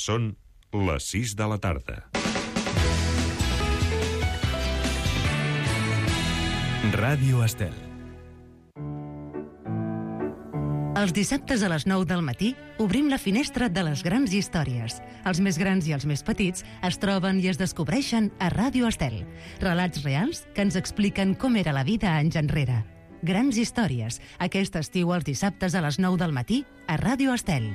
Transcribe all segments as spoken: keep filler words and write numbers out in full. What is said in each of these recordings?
Són les sis de la tarda. Ràdio Estel. Els dissabtes a les nou del matí obrim la finestra de les grans històries. Els més grans i els més petits es troben i es descobreixen a Ràdio Estel. Relats reals que ens expliquen com era la vida anys enrere. Grans històries, aquest estiu els dissabtes a les nou del matí a Ràdio Estel.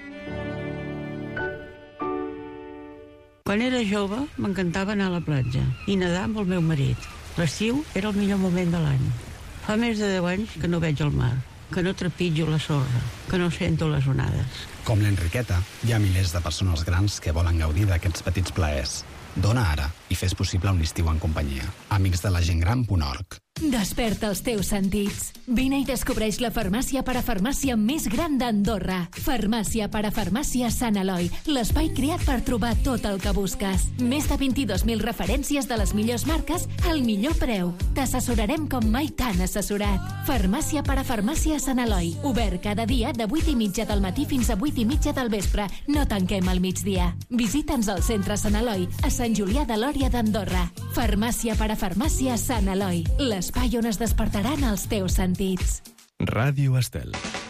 Quan era jove m'encantava anar a la platja i nedar amb el meu marit. L'estiu era el millor moment de l'any. Fa més de deu anys que no veig el mar, que no trepitjo la sorra, que no sento les onades. Com l'Enriqueta, hi ha milers de persones grans que volen gaudir d'aquests petits plaers. Dona ara i fes possible un estiu en companyia. Amics de la gent gran punt org. Desperta els teus sentits. Vine i descobreix la farmàcia parafarmàcia més gran d'Andorra. Farmàcia parafarmàcia Sant Eloi, l'espai creat per trobar tot el que busques. Més de vint-i-dos mil referències de les millors marques al millor preu. T'assessorarem com mai t'han assessorat. Farmàcia parafarmàcia Sant Eloi, obert cada dia de vuit i mitja del matí fins a vuit i mitja del vespre. No tanquem al migdia. Visita'ns al centre Sant Eloi, a Sant Julià de Lòria d'Andorra. Farmàcia parafarmàcia Sant Eloi, l'espai on es despertaran els teus sentits. Ràdio Estel.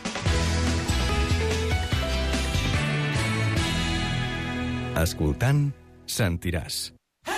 Escoltant, sentiràs.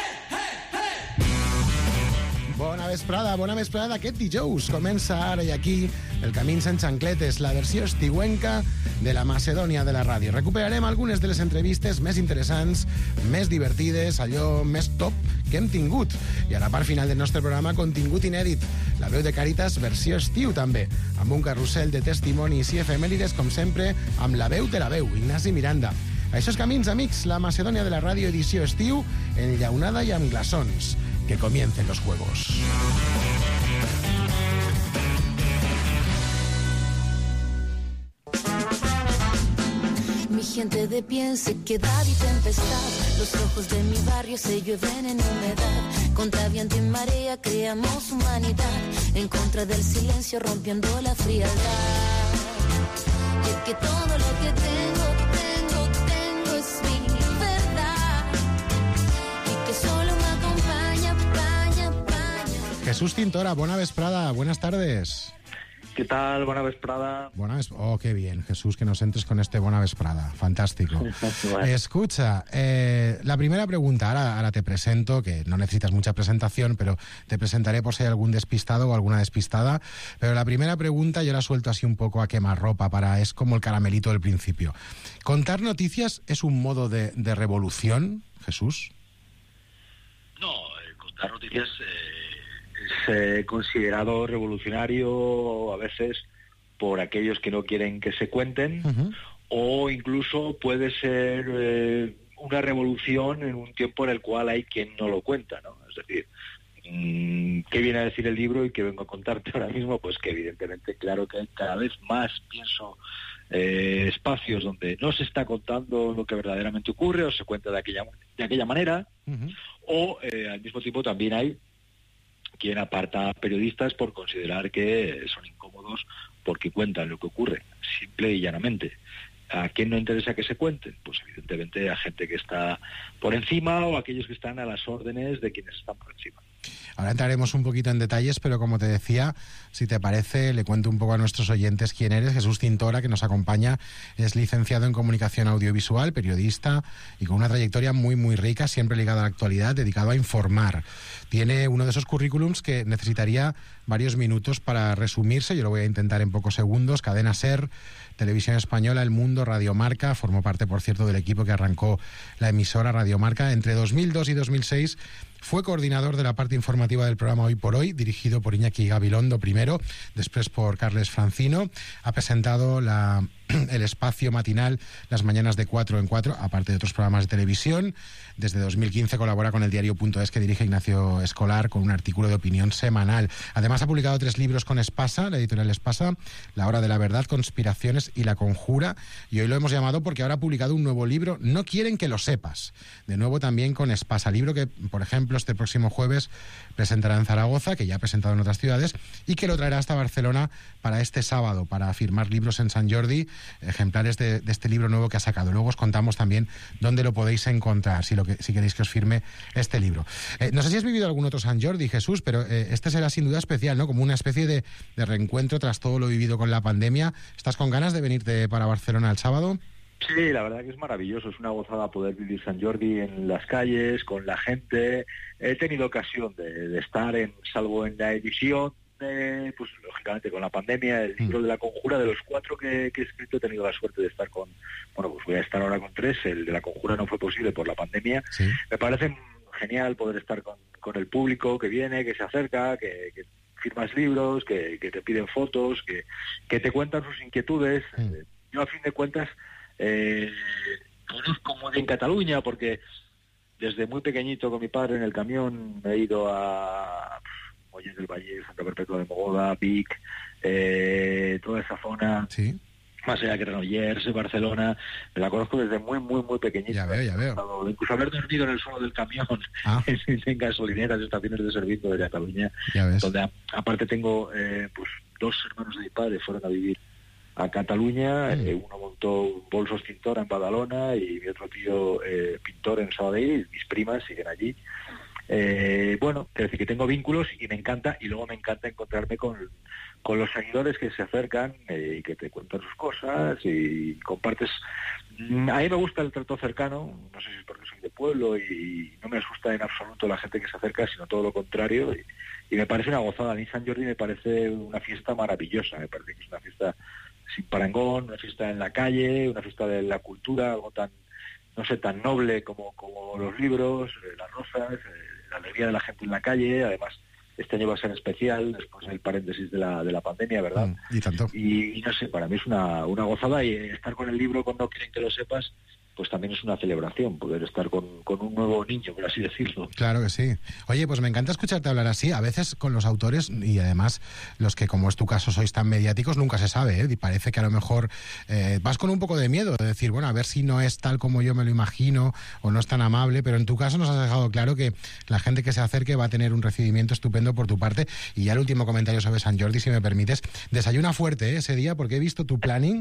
Bona vesprada, bona vesprada d'aquest dijous. Comença ara i aquí el Camins en Xancletes, la versió estiuenca de la Macedònia de la ràdio. Recuperarem algunes de les entrevistes més interessants, més divertides, allò més top que hem tingut. I a la part final del nostre programa, contingut inèdit. La veu de Càritas, versió estiu també, amb un carrusel de testimonis i efemèrides, com sempre, amb la veu de la veu, Ignasi Miranda. Això és Camins, amics, la Macedònia de la ràdio edició estiu, enllaunada i amb glaçons. Que comiencen los juegos. Mi gente de pie en sequedad y tempestad. Los ojos de mi barrio se llueven en humedad. Contra viento y marea creamos humanidad. En contra del silencio rompiendo la frialdad. Y es que todo lo que tengo, tengo, tengo es mi verdad. Y que solo me acompaña, paña, paña. Jesús Tintora, buena vesprada, buenas tardes. ¿Qué tal? Buena vesprada. Buena ves- oh, qué bien, Jesús, que nos entres con este buena vesprada. Fantástico. Bueno. Escucha, eh, la primera pregunta, ahora, ahora te presento, que no necesitas mucha presentación, pero te presentaré por si hay algún despistado o alguna despistada. Pero la primera pregunta yo la suelto así un poco a quemarropa, para, es como el caramelito del principio. ¿Contar noticias es un modo de, de revolución, Jesús? No, eh, contar noticias eh, es eh, considerado revolucionario a veces por aquellos que no quieren que se cuenten, Uh-huh. o incluso puede ser eh, una revolución en un tiempo en el cual hay quien no lo cuenta, ¿no? Es decir, mmm, ¿qué viene a decir el libro y qué vengo a contarte ahora mismo? Pues que evidentemente, claro que hay cada vez más, pienso, eh, espacios donde no se está contando lo que verdaderamente ocurre o se cuenta de aquella, de aquella manera, Uh-huh. o eh, al mismo tiempo también hay quien aparta a periodistas por considerar que son incómodos porque cuentan lo que ocurre, simple y llanamente. ¿A quién no interesa que se cuenten? Pues evidentemente a gente que está por encima o a aquellos que están a las órdenes de quienes están por encima. Ahora entraremos un poquito en detalles, pero como te decía, si te parece, le cuento un poco a nuestros oyentes quién eres. Jesús Tintora, que nos acompaña, es licenciado en Comunicación Audiovisual, periodista y con una trayectoria muy, muy rica, siempre ligada a la actualidad, dedicado a informar. Tiene uno de esos currículums que necesitaría varios minutos para resumirse. Yo lo voy a intentar en pocos segundos. Cadena SER, Televisión Española, El Mundo, Radio Marca. Formó parte, por cierto, del equipo que arrancó la emisora Radio Marca. Entre dos mil dos y dos mil seis fue coordinador de la parte informativa del programa Hoy por Hoy, dirigido por Iñaki Gabilondo primero, después por Carles Francino. Ha presentado la, el espacio matinal Las Mañanas de cuatro en cuatro, aparte de otros programas de televisión. Desde dos mil quince colabora con el diario Punto Es, que dirige Ignacio Escolar, con un artículo de opinión semanal. Además ha publicado tres libros con Espasa, la editorial Espasa: La Hora de la Verdad, Conspiraciones y La Conjura. Y hoy lo hemos llamado porque ahora ha publicado un nuevo libro, No quieren que lo sepas. De nuevo también con Espasa, libro que, por ejemplo, este próximo jueves presentará en Zaragoza, que ya ha presentado en otras ciudades, y que lo traerá hasta Barcelona para este sábado, para firmar libros en Sant Jordi, ejemplares de, de este libro nuevo que ha sacado. Luego os contamos también dónde lo podéis encontrar, si, lo que, si queréis que os firme este libro. Eh, no sé si has vivido algún otro Sant Jordi, Jesús, pero eh, este será sin duda especial, ¿no? Como una especie de, de reencuentro tras todo lo vivido con la pandemia. ¿Estás con ganas de venirte para Barcelona el sábado? Sí, la verdad que es maravilloso, es una gozada poder vivir Sant Jordi en las calles, con la gente. He tenido ocasión de, de estar, en salvo en la edición, eh, pues lógicamente con la pandemia, el libro de la Conjura, de los cuatro que, que he escrito, he tenido la suerte de estar con, bueno, pues voy a estar ahora con tres, el de la Conjura no fue posible por la pandemia. Sí. Me parece genial poder estar con, con el público que viene, que se acerca, que... que firmas libros, que, que te piden fotos, que, que te cuentan sus inquietudes. Mm. Yo, a fin de cuentas, eh, conozco muy bien Cataluña, porque desde muy pequeñito con mi padre en el camión he ido a Mollet del Valle, Santa Perpetua de Mogoda, Vic, eh, toda esa zona. Sí. Más allá que Granollers, Barcelona, me la conozco desde muy, muy, muy pequeñito. Ya veo, ya veo. Incluso haber dormido en el suelo del camión, ah. en, en gasolineras, estaciones de servicio de Cataluña, donde a, aparte tengo eh, pues dos hermanos de mi padre fueron a vivir a Cataluña, mm. eh, uno montó bolsos pintor en Badalona y mi otro tío eh, pintor en Sabadell, mis primas siguen allí. Eh, bueno, quiero decir que tengo vínculos y me encanta, y luego me encanta encontrarme con, con los seguidores que se acercan eh, y que te cuentan sus cosas y compartes. A mí me gusta el trato cercano, no sé si es porque soy de pueblo y no me asusta en absoluto la gente que se acerca, sino todo lo contrario, y, y me parece una gozada. A mí Sant Jordi me parece una fiesta maravillosa, me parece que es una fiesta sin parangón, una fiesta en la calle, una fiesta de la cultura, algo tan, no sé, tan noble como, como los libros, eh, las rosas, eh, la alegría de la gente en la calle. Además, este año va a ser especial después del paréntesis de la de la pandemia, ¿verdad? Mm, y tanto. Y, y no sé, para mí es una, una gozada, y estar con el libro cuando quieren que lo sepas, pues también es una celebración, poder estar con, con un nuevo niño, por así decirlo. Claro que sí. Oye, pues me encanta escucharte hablar así. A veces con los autores, y además los que, como es tu caso, sois tan mediáticos, nunca se sabe, ¿eh? Y parece que a lo mejor eh, vas con un poco de miedo, de decir, bueno, a ver si no es tal como yo me lo imagino, o no es tan amable, pero en tu caso nos has dejado claro que la gente que se acerque va a tener un recibimiento estupendo por tu parte. Y ya el último comentario sobre Sant Jordi, si me permites. Desayuna fuerte, ¿eh? Ese día, porque he visto tu planning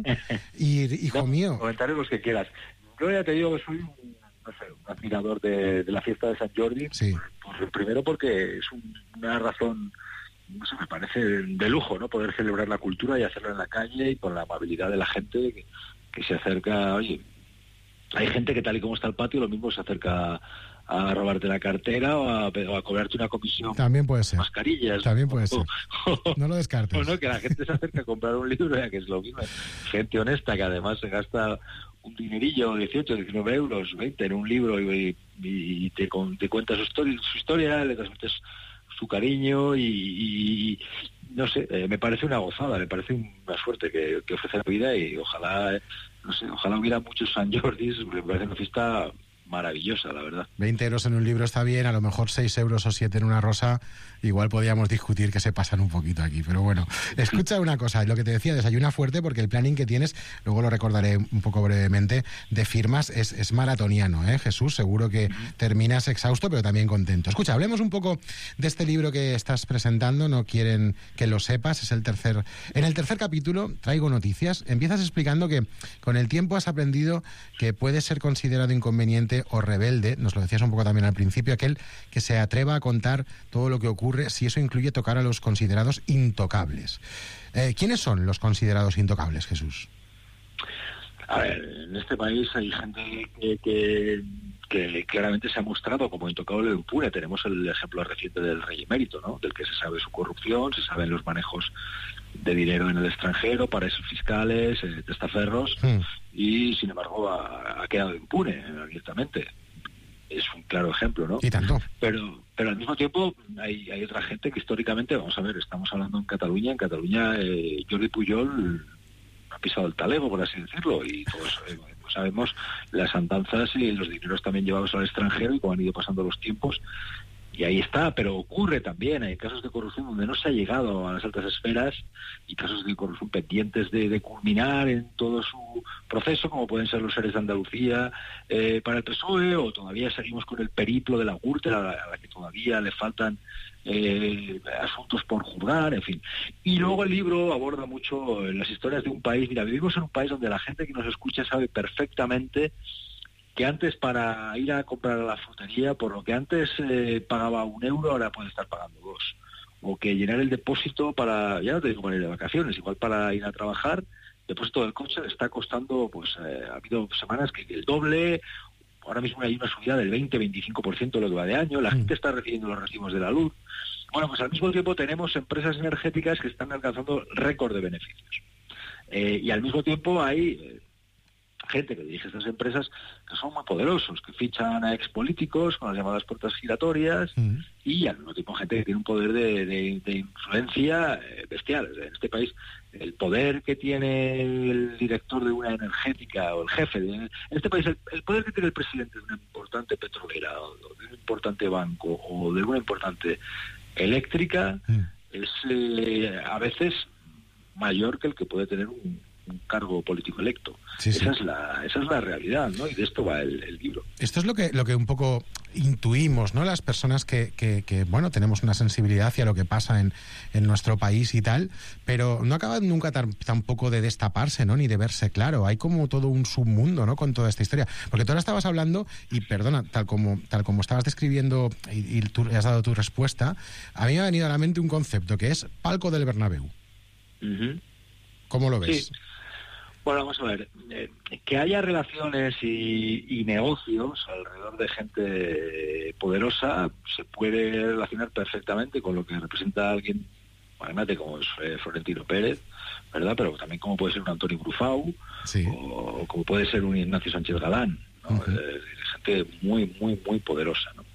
y, hijo no, mío... Comentarios los que quieras. Yo ya te digo que soy un, no sé, un admirador de, de la fiesta de Sant Jordi. Sí. Por, por, primero porque es un, una razón, no sé, me parece de lujo, ¿no? Poder celebrar la cultura y hacerlo en la calle y con la amabilidad de la gente que, que se acerca. Oye, hay gente que tal y como está el patio, lo mismo se acerca a robarte la cartera o a, o a cobrarte una comisión. También puede ser. Mascarillas. También puede o, ser. No lo descartes. Bueno, que la gente se acerca a comprar un libro, ya que es lo mismo. Gente honesta que además se gasta un dinerillo, dieciocho, diecinueve euros, veinte en un libro, y, y, y te, con, te cuenta su historia, su historia, le transmites su cariño y, y no sé, eh, me parece una gozada, me parece una suerte que, que ofrece la vida, y ojalá, eh, no sé, ojalá hubiera muchos Sant Jordis. Me parece una fiesta maravillosa, la verdad. veinte euros en un libro está bien, a lo mejor seis euros o siete en una rosa, igual podíamos discutir que se pasan un poquito aquí, pero bueno. Escucha una cosa, lo que te decía, desayuna fuerte, porque el planning que tienes, luego lo recordaré un poco brevemente, de firmas es, es maratoniano, ¿eh, Jesús? Seguro que terminas exhausto, pero también contento. Escucha, hablemos un poco de este libro que estás presentando, no quieren que lo sepas, es el tercer... En el tercer capítulo, traigo noticias, empiezas explicando que con el tiempo has aprendido que puede ser considerado inconveniente o rebelde, nos lo decías un poco también al principio, aquel que se atreva a contar todo lo que ocurre si eso incluye tocar a los considerados intocables. Eh, ¿Quiénes son los considerados intocables, Jesús? A ver, en este país hay gente que, que, que claramente se ha mostrado como intocable o impune. Tenemos el ejemplo reciente del rey emérito, ¿no? Del que se sabe su corrupción, se saben los manejos de dinero en el extranjero, paraísos fiscales, eh, testaferros, mm. y sin embargo ha, ha quedado impune abiertamente. Es un claro ejemplo, ¿no? Y tanto. Pero, pero al mismo tiempo hay, hay otra gente que históricamente, vamos a ver, estamos hablando en Cataluña, en Cataluña eh, Jordi Pujol ha pisado el talego, por así decirlo, y todos eh, pues sabemos las andanzas y los dineros también llevados al extranjero y cómo han ido pasando los tiempos. y ahí está, pero ocurre también, hay casos de corrupción donde no se ha llegado a las altas esferas y casos de corrupción pendientes de, de culminar en todo su proceso, como pueden ser los E R E de Andalucía eh, para el P S O E, o todavía seguimos con el periplo de la Gürtel, a la, a la que todavía le faltan eh, asuntos por juzgar, en fin. Y luego el libro aborda mucho las historias de un país. Mira, vivimos en un país donde la gente que nos escucha sabe perfectamente que antes para ir a comprar a la frutería, por lo que antes eh, pagaba un euro, ahora puede estar pagando dos. O que llenar el depósito para, ya no te digo para ir de vacaciones, igual para ir a trabajar, el depósito del coche le está costando, pues eh, ha habido semanas que el doble, ahora mismo hay una subida del veinte a veinticinco por ciento de lo que va de año, la gente está recibiendo los recibos de la luz. Bueno, pues al mismo tiempo tenemos empresas energéticas que están alcanzando récord de beneficios. Eh, y al mismo tiempo hay... Eh, gente que dirige estas empresas que son muy poderosos, que fichan a expolíticos con las llamadas puertas giratorias, mm. y al mismo tiempo gente que tiene un poder de, de, de influencia eh, bestial. En este país, el poder que tiene el director de una energética o el jefe de, en este país, el, el poder que tiene el presidente de una importante petrolera o de un importante banco o de una importante eléctrica mm. es eh, a veces mayor que el que puede tener un un cargo político electo. Sí, sí. Esa es la esa es la realidad, ¿no? Y de esto va el, el libro. Esto es lo que lo que un poco intuimos, ¿no? Las personas que, que, que bueno, tenemos una sensibilidad hacia lo que pasa en, en nuestro país y tal, pero no acaba nunca tan, tampoco de destaparse, ¿no? Ni de verse claro. Hay como todo un submundo, ¿no? Con toda esta historia. Porque tú ahora estabas hablando, y perdona, tal como tal como estabas describiendo y, y tú has dado tu respuesta, a mí me ha venido a la mente un concepto que es palco del Bernabéu. Uh-huh. ¿Cómo lo ves? Sí. Bueno, vamos a ver, eh, que haya relaciones y, y negocios alrededor de gente poderosa se puede relacionar perfectamente con lo que representa alguien magnate como es eh, Florentino Pérez, ¿verdad? Pero también como puede ser un Antonio Brufau, sí. o como puede ser un Ignacio Sánchez Galán, ¿no? Uh-huh. eh, gente muy, muy, muy poderosa, ¿no?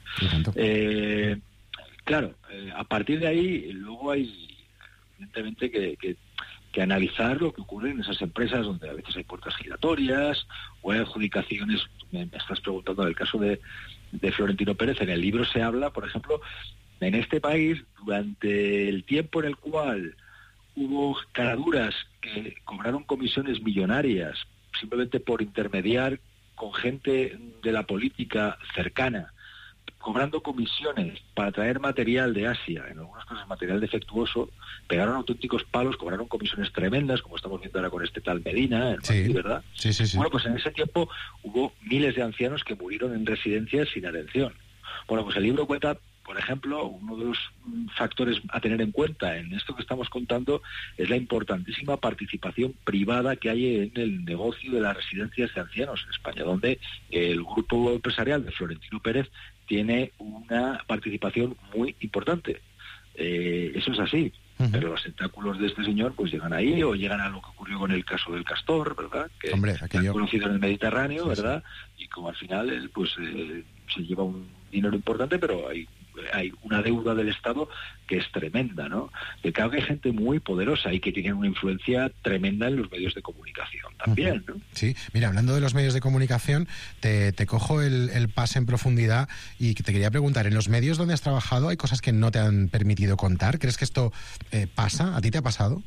Eh, claro, eh, a partir de ahí luego hay evidentemente que... que que analizar lo que ocurre en esas empresas donde a veces hay puertas giratorias o hay adjudicaciones. Me, me estás preguntando del caso de, de Florentino Pérez. En el libro se habla, por ejemplo, en este país, durante el tiempo en el cual hubo caraduras que cobraron comisiones millonarias simplemente por intermediar con gente de la política cercana, cobrando comisiones para traer material de Asia, en algunos casos material defectuoso, pegaron auténticos palos, cobraron comisiones tremendas, como estamos viendo ahora con este tal Medina, el sí. Madrid, ¿verdad? Sí, sí, sí. Bueno, pues en ese tiempo hubo miles de ancianos que murieron en residencias sin atención. Bueno, pues el libro cuenta, por ejemplo, uno de los factores a tener en cuenta en esto que estamos contando es la importantísima participación privada que hay en el negocio de las residencias de ancianos en España, donde el grupo empresarial de Florentino Pérez tiene una participación muy importante. Eh, eso es así, uh-huh. pero los tentáculos de este señor pues llegan ahí o llegan a lo que ocurrió con el caso del Castor, ¿verdad? Que Hombre, aquello... conocido en el Mediterráneo, sí, ¿verdad? Sí. Y como al final él pues eh, se lleva un dinero importante, pero hay hay una deuda del Estado que es tremenda, ¿no? De que hay gente muy poderosa y que tiene una influencia tremenda en los medios de comunicación también, ¿no? Sí, mira, hablando de los medios de comunicación, te, te cojo el, el pase en profundidad y te quería preguntar, ¿en los medios donde has trabajado hay cosas que no te han permitido contar? ¿Crees que esto eh, pasa? ¿A ti te ha pasado?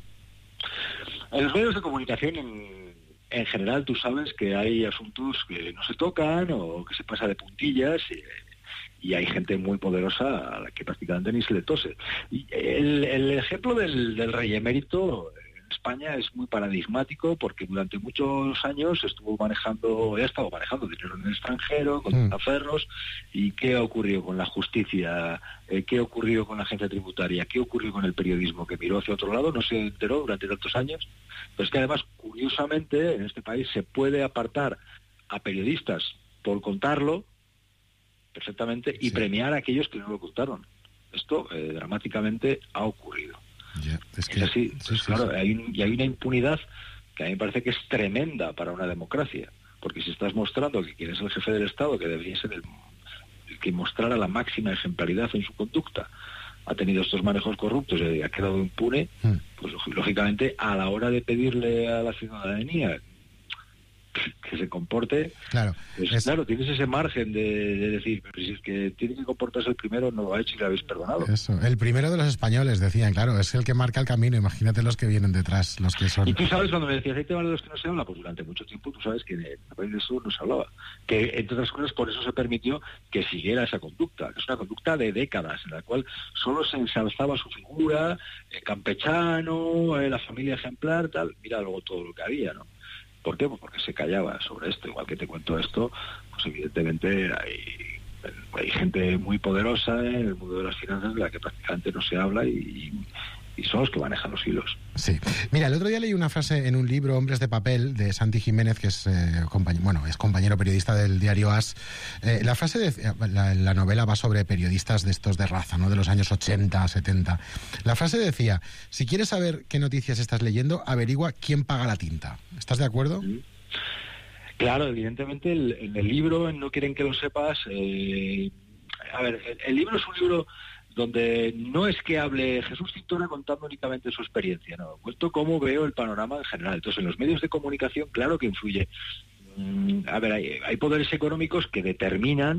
En los medios de comunicación, en, en general, tú sabes que hay asuntos que no se tocan o que se pasa de puntillas y, y hay gente muy poderosa a la que prácticamente ni se le tose. Y el, el ejemplo del, del rey emérito en España es muy paradigmático porque durante muchos años estuvo manejando, ha estado manejando dinero en el extranjero, con testaferros, mm. ¿y qué ha ocurrido con la justicia? Eh, ¿Qué ocurrió con la agencia tributaria? ¿Qué ocurrió con el periodismo que miró hacia otro lado? No se enteró durante tantos años. Pero es que además, curiosamente, en este país se puede apartar a periodistas por contarlo perfectamente y sí. premiar a aquellos que no lo ocultaron. Esto eh, dramáticamente ha ocurrido. Yeah, es, que, es así. Sí, pues, sí, claro, sí. Hay un, y hay una impunidad que a mí me parece que es tremenda para una democracia, porque si estás mostrando que quien es el jefe del Estado, que debería ser el, el que mostrara la máxima ejemplaridad en su conducta, ha tenido estos manejos corruptos y ha quedado impune, mm. pues lógicamente a la hora de pedirle a la ciudadanía que se comporte. Claro, pues, es... claro, tienes ese margen de, de decir, pero si es que tiene que comportarse el primero, no lo ha hecho y le habéis perdonado. Eso, el primero de los españoles, decían, claro, es el que marca el camino, imagínate los que vienen detrás, los que son... Y tú sabes, cuando me decías, hay temas de los que no se habla, pues durante mucho tiempo tú sabes que en el País del Sur no se hablaba. Que, entre otras cosas, por eso se permitió que siguiera esa conducta, que es una conducta de décadas, en la cual solo se ensalzaba su figura, el campechano, eh, la familia ejemplar, tal, mira luego todo lo que había, ¿no? ¿Por qué? Pues porque se callaba sobre esto. Igual que te cuento esto, pues evidentemente hay, hay gente muy poderosa en el mundo de las finanzas de la que prácticamente no se habla y, y son los que manejan los hilos. Sí. Mira, el otro día leí una frase en un libro, Hombres de Papel, de Santi Jiménez, que es, eh, compañ- bueno, es compañero periodista del diario As. Eh, la frase de la, la novela va sobre periodistas de estos de raza, ¿no? De los años ochenta, setenta. La frase decía, si quieres saber qué noticias estás leyendo, averigua quién paga la tinta. ¿Estás de acuerdo? Sí. Claro, evidentemente el, en el libro, en No quieren que lo sepas, eh, a ver, el, el libro es un libro donde no es que hable Jesús Cintora contando únicamente su experiencia, no, cuento cómo veo el panorama en general. Entonces, en los medios de comunicación, claro que influye. Mm, a ver, hay, hay poderes económicos que determinan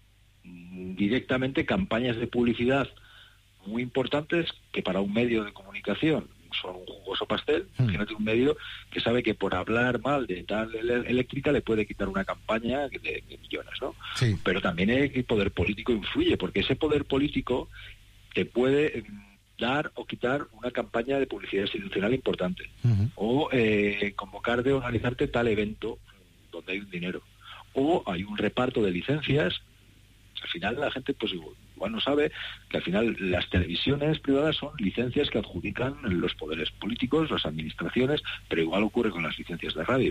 mm, directamente campañas de publicidad muy importantes que para un medio de comunicación son un jugoso pastel. Mm. Imagínate un medio que sabe que por hablar mal de tal ele- eléctrica le puede quitar una campaña de, de millones, ¿no? Sí. Pero también el poder político influye, porque ese poder político te puede mm, dar o quitar una campaña de publicidad institucional importante, Uh-huh. o eh, convocarte o organizarte tal evento donde hay un dinero, o hay un reparto de licencias. Al final la gente pues igual no sabe que al final las televisiones privadas son licencias que adjudican los poderes políticos, las administraciones, pero igual ocurre con las licencias de radio.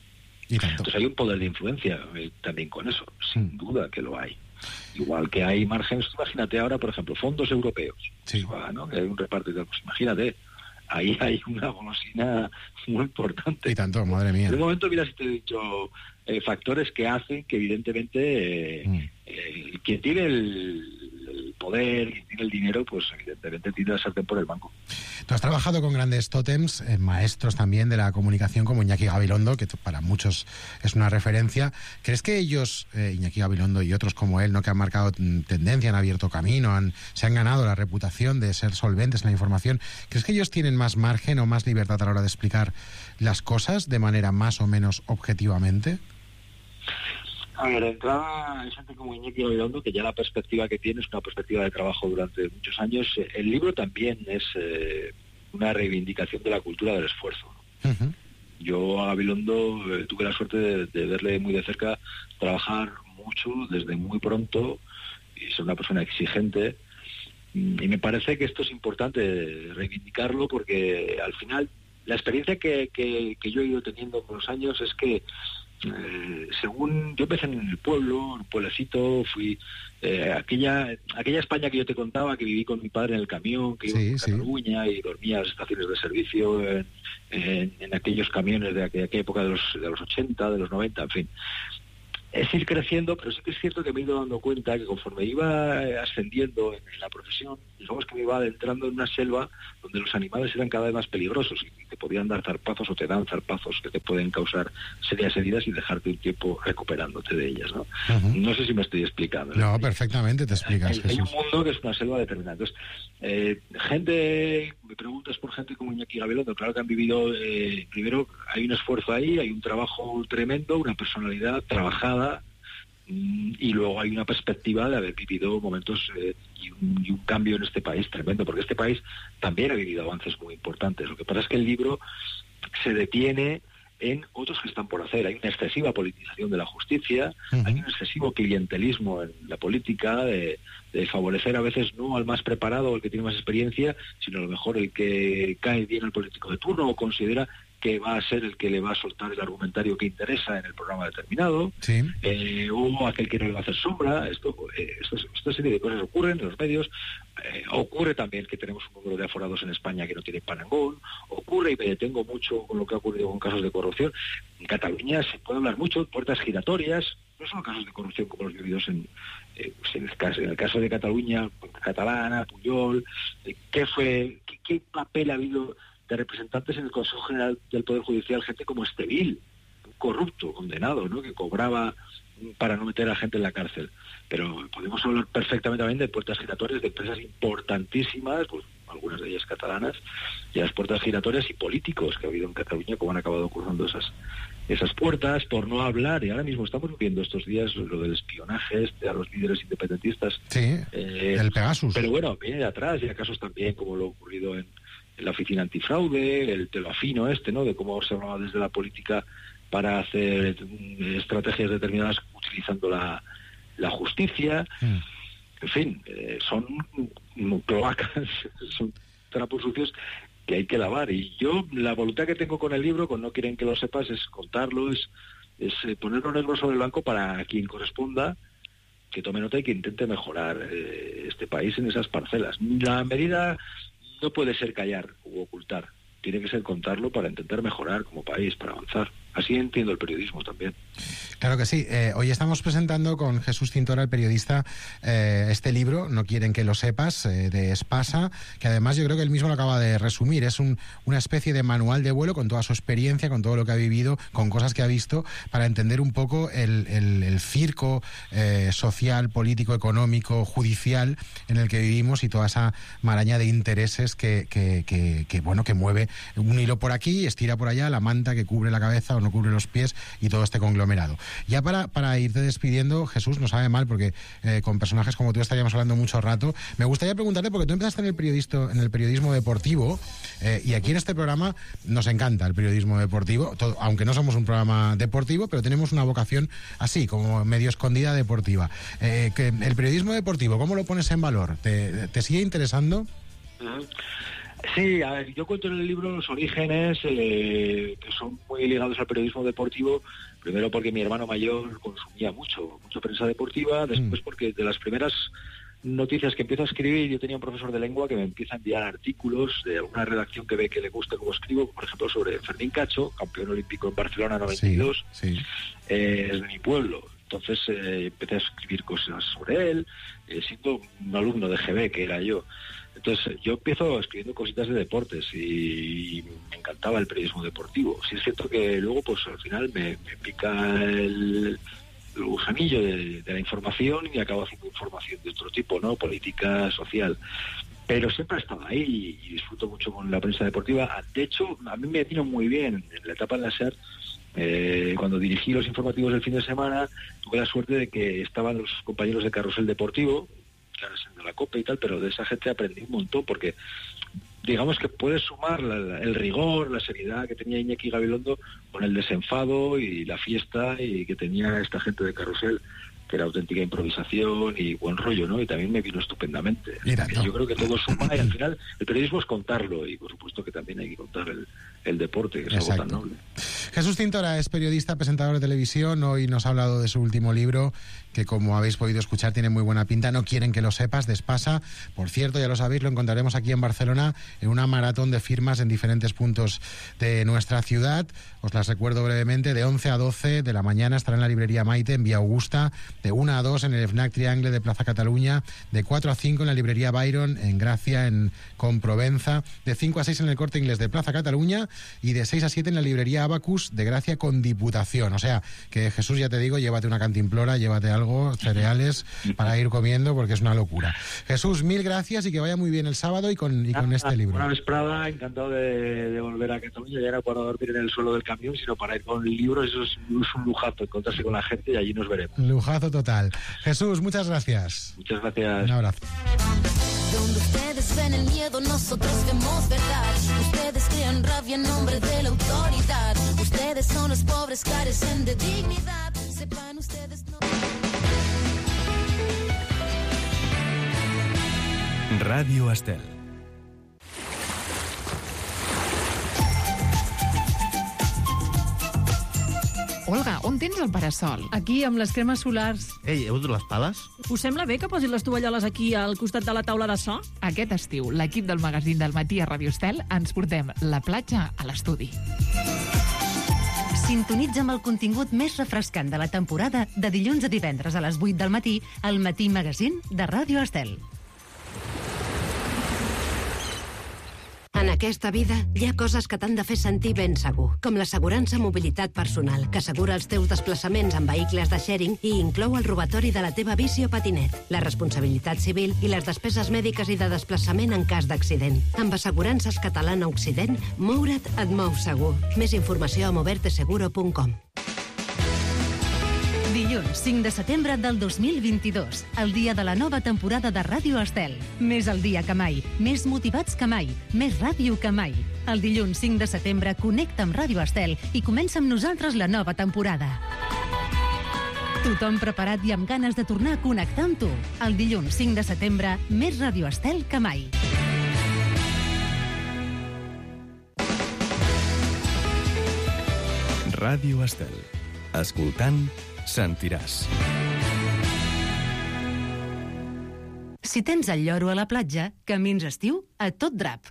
Y tanto. Entonces hay un poder de influencia eh, también con eso, sin Mm. duda que lo hay. Igual que hay márgenes, imagínate ahora, por ejemplo, fondos europeos, Sí. ¿no? Que hay un reparto y tal, pues imagínate, ahí hay una golosina muy importante. Y tanto, madre mía. En un momento, mira, si te he dicho eh, factores que hacen que evidentemente eh, Mm. eh, quien tiene el, el poder, quien tiene el dinero, pues evidentemente tiene la sartén por el mango. Tú has trabajado con grandes tótems, eh, maestros también de la comunicación como Iñaki Gabilondo, que t- para muchos es una referencia. ¿Crees que ellos, eh, Iñaki Gabilondo y otros como él, no que han marcado mm, tendencia, han abierto camino, han, se han ganado la reputación de ser solventes en la información, ¿crees que ellos tienen más margen o más libertad a la hora de explicar las cosas de manera más o menos objetivamente? A ver, de entrada hay gente como Iñaki Gabilondo, que ya la perspectiva que tiene es una perspectiva de trabajo durante muchos años. El libro también es eh, una reivindicación de la cultura del esfuerzo. Uh-huh. Yo a Gabilondo eh, tuve la suerte de, de verle muy de cerca trabajar mucho desde muy pronto y ser una persona exigente. Mm, Y me parece que esto es importante reivindicarlo porque al final la experiencia que, que, que yo he ido teniendo con los años es que Eh, según yo empecé en el pueblo, en un pueblecito, fui eh, aquella aquella España que yo te contaba, que viví con mi padre en el camión, que iba Sí, a sí. Cataluña y dormía en las estaciones de servicio, en, en, en aquellos camiones de aquella, aquella época de los, de los ochenta, de los noventa, en fin. Es ir creciendo, pero sí que es cierto que me he ido dando cuenta que conforme iba ascendiendo en, en la profesión, digamos que me iba adentrando en una selva donde los animales eran cada vez más peligrosos y te podían dar zarpazos o te dan zarpazos que te pueden causar serias heridas y dejarte un tiempo recuperándote de ellas, ¿no? Uh-huh. No sé si me estoy explicando. No, perfectamente te explicas, Hay, hay un Jesús. mundo que es una selva determinada. Entonces, eh, gente, me preguntas por gente como Iñaki Gabilondo, claro que han vivido, eh, primero hay un esfuerzo ahí, hay un trabajo tremendo, una personalidad trabajada, mm, y luego hay una perspectiva de haber vivido momentos eh, y, un, y un cambio en este país tremendo, porque este país también ha vivido avances muy importantes. Lo que pasa es que el libro se detiene en otros que están por hacer. Hay una excesiva politización de la justicia, Uh-huh. hay un excesivo clientelismo en la política, de, de favorecer a veces no al más preparado o al que tiene más experiencia, sino a lo mejor el que cae bien al político de turno o considera que va a ser el que le va a soltar el argumentario que interesa en el programa determinado, Sí. eh, o aquel que no le va a hacer sombra. Esto, eh, esto, esta serie de cosas ocurren en los medios. Eh, ocurre también que tenemos un número de aforados en España que no tiene parangón. Ocurre, y me detengo mucho con lo que ha ocurrido con casos de corrupción. En Cataluña se puede hablar mucho de puertas giratorias. No son casos de corrupción como los vividos en, eh, pues en, el caso, en el caso de Cataluña, Catalana, Puyol. Eh, ¿Qué fue? Qué, qué papel ha habido de representantes en el Consejo General del Poder Judicial, gente como Estevil, corrupto, condenado, ¿no? Que cobraba para no meter a gente en la cárcel. Pero podemos hablar perfectamente también de puertas giratorias, de empresas importantísimas, pues algunas de ellas catalanas, y las puertas giratorias y políticos que ha habido en Cataluña, cómo han acabado cruzando esas esas puertas, por no hablar, y ahora mismo estamos viendo estos días lo del espionaje este a los líderes independentistas. Sí, eh, el Pegasus. Pero bueno, viene de atrás, y hay casos también como lo ocurrido en, en la Oficina Antifraude, el telafino este, ¿no? De cómo se hablaba desde la política para hacer estrategias determinadas utilizando la, la justicia. Mm. En fin, eh, son cloacas, son trapos sucios que hay que lavar. Y yo, la voluntad que tengo con el libro, con No quieren que lo sepas, es contarlo, es, es eh, ponerlo negro sobre el blanco para quien corresponda, que tome nota y que intente mejorar eh, este país en esas parcelas. La medida no puede ser callar u ocultar, tiene que ser contarlo para intentar mejorar como país, para avanzar. Así entiendo el periodismo también. Claro que sí. Eh, hoy estamos presentando con Jesús Cintora, el periodista, eh, este libro, No quieren que lo sepas, eh, de Espasa, que además yo creo que él mismo lo acaba de resumir. Es un, una especie de manual de vuelo con toda su experiencia, con todo lo que ha vivido, con cosas que ha visto, para entender un poco el, el, el circo eh, social, político, económico, judicial en el que vivimos y toda esa maraña de intereses que, que, que, que, bueno, que mueve un hilo por aquí, estira por allá, la manta que cubre la cabeza o no cubre los pies y todo este conglomerado. Ya para, para irte despidiendo, Jesús, no sabe mal porque eh, con personajes como tú estaríamos hablando mucho rato. Me gustaría preguntarte, porque tú empezaste en el, periodista, en el periodismo deportivo eh, y aquí en este programa nos encanta el periodismo deportivo, todo, aunque no somos un programa deportivo, pero tenemos una vocación así, como medio escondida deportiva. Eh, que el periodismo deportivo, ¿cómo lo pones en valor? ¿Te, te sigue interesando? Uh-huh. Sí, a ver, yo cuento en el libro los orígenes eh, que son muy ligados al periodismo deportivo, primero porque mi hermano mayor consumía mucho, mucha prensa deportiva, después porque de las primeras noticias que empiezo a escribir, yo tenía un profesor de lengua que me empieza a enviar artículos de alguna redacción que ve que le gusta cómo escribo, por ejemplo sobre Fermín Cacho, campeón olímpico en Barcelona noventa y dos, sí, sí. Eh, es de mi pueblo. Entonces eh, empecé a escribir cosas sobre él, eh, siendo un alumno de G B que era yo. Entonces yo empiezo escribiendo cositas de deportes y, y me encantaba el periodismo deportivo. Sí es cierto que luego pues al final me, me pica el, el gusanillo de, de la información y acabo haciendo información de otro tipo, ¿no? Política, social. Pero siempre he estado ahí y disfruto mucho con la prensa deportiva. De hecho, a mí me vino muy bien en la etapa en la SER. Eh, cuando dirigí los informativos del fin de semana, tuve la suerte de que estaban los compañeros de Carrusel Deportivo, claro, de la COPE y tal, pero de esa gente aprendí un montón, porque digamos que puedes sumar la, la, el rigor, la seriedad que tenía Iñaki Gabilondo con el desenfado y la fiesta y que tenía esta gente de Carrusel, que era auténtica improvisación y buen rollo, ¿no? Y también me vino estupendamente. Mira, no. Yo creo que todo suma y al final el periodismo es contarlo y por supuesto que también hay que contar el, el deporte, que es Exacto. algo tan noble. Jesús Cintora es periodista, presentador de televisión. Hoy nos ha hablado de su último libro, que como habéis podido escuchar tiene muy buena pinta. No quieren que lo sepas, de Espasa. Por cierto, ya lo sabéis, lo encontraremos aquí en Barcelona en una maratón de firmas en diferentes puntos de nuestra ciudad. Os las recuerdo brevemente. De once a doce de la mañana estará en la librería Maite, en Vía Augusta. De una a dos en el FNAC Triangle de Plaza Cataluña. De cuatro a cinco en la librería Byron, en Gracia, en Comprovenza. De cinco a seis en el Corte Inglés de Plaza Cataluña. Y de seis a siete en la librería Abacus de Gracia con Diputación. O sea, que Jesús, ya te digo, llévate una cantimplora, llévate algo, cereales, para ir comiendo, porque es una locura. Jesús, mil gracias y que vaya muy bien el sábado y con, y con ah, este libro. Una vez Prada, encantado de, de volver a Cataluña, ya no para dormir en el suelo del camión, sino para ir con el libro. Eso es, es un lujazo, encontrarse con la gente y allí nos veremos. Lujazo total. Jesús, muchas gracias. Muchas gracias. Un abrazo. Donde ustedes ven el miedo, nosotros vemos verdad. Ustedes crean rabia en nombre de la autoridad. Ustedes son los pobres, carecen de dignidad. Sepan ustedes no... Radio Estel. Olga, on tens el parasol? Aquí, amb les cremes solars. Ei, heu dut les pales? Us sembla bé que posin les tovalloles aquí al costat de la taula de so? Aquest estiu, l'equip del magazín del matí a Radio Estel ens portem la platja a l'estudi. Sintonitza amb el contingut més refrescant de la temporada de dilluns a divendres a les vuit del matí al Matí Magazín de Radio Estel. En aquesta vida hi ha coses que t'han de fer sentir ben segur, com l'assegurança mobilitat personal, que assegura els teus desplaçaments en vehicles de sharing i inclou el robatori de la teva bici o patinet, la responsabilitat civil i les despeses mèdiques i de desplaçament en cas d'accident. Amb Assegurances Catalana Occident, moure't et mou segur. Més informació a moverte seguro punt com. Dilluns cinc de setembre del dos mil vint-i-dos, el dia de la nova temporada de Ràdio Estel. Més al dia que mai, més motivats que mai, més ràdio que mai. El dilluns cinc de setembre connecta amb Ràdio Estel i comença amb nosaltres la nova temporada. Tothom preparat i amb ganes de tornar a connectar amb tu. El dilluns cinc de setembre, més Ràdio Estel que mai. Ràdio Estel. Escoltant, sentiràs. Si tens el lloro a la platja, camins estiu a tot drap.